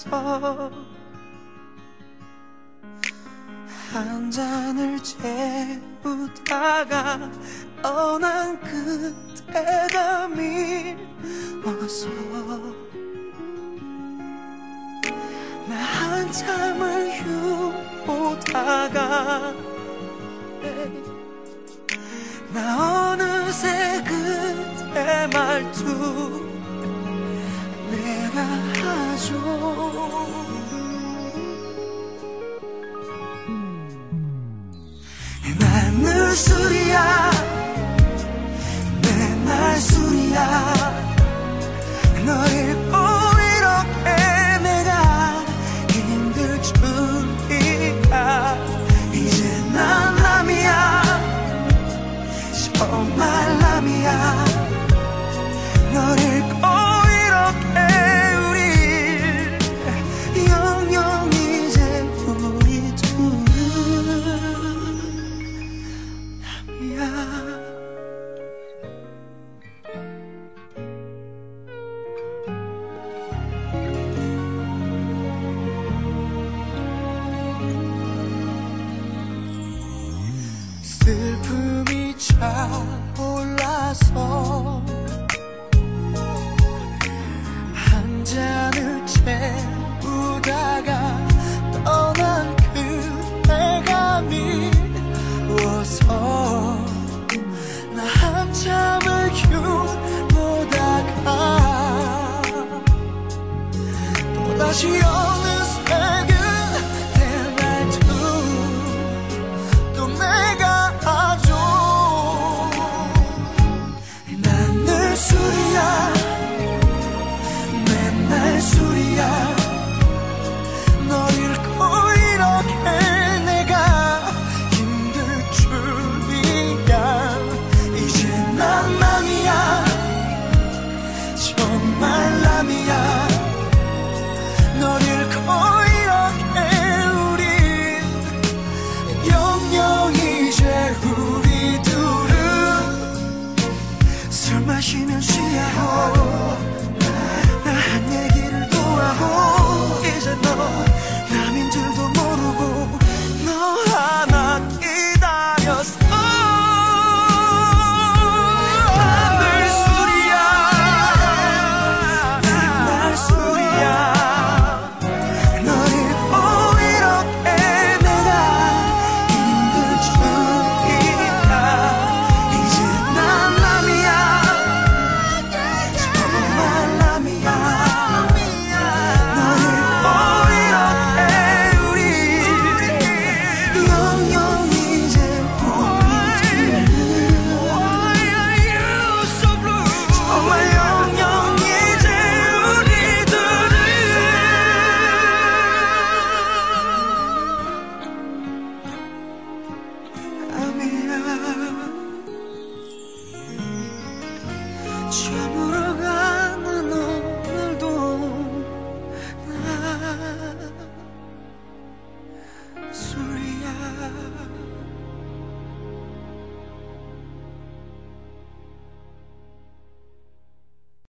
있어. 한 잔을 채우다가 떠난 그때가 미워서 나 한참을 휴보다가 나 어느새 그때 말투 내가 하죠. 늘 술이야 맨날 술이야 너 잃고 이렇게 내가 힘들 줄이야. 이제 난 남이야 정말 남이야. 널 잃고 이렇게 우리 영영 이제 우리 둘은 남이야. 슬픔이 차올라서 한 잔을 채우다가 떠난 그대가 미워서 나 한참을 휴보다가 또다시 어느새 그대 말투 또 내가 하죠. 난 늘 술이야 맨날 술이야 널 잃고 이렇게 내가 힘들 줄이야. 이제 난 남이야 정말 남이야. 널 잃고 이렇게 우린 영영 이제 우리 둘은 술 마시면 취하고 나 한 얘기를 또 하고 이제 너 남인 줄도 모르고 너 하나 기다렸어. 늘 술이야 맨날 술이야 널 잃고 이렇게 내가 힘들 줄이야. 이제 난 남이야 정말 남이야. 널 잃고 이렇게 우리 영영 이제 정말 영영 이제 우리들은 남이야. 처음으로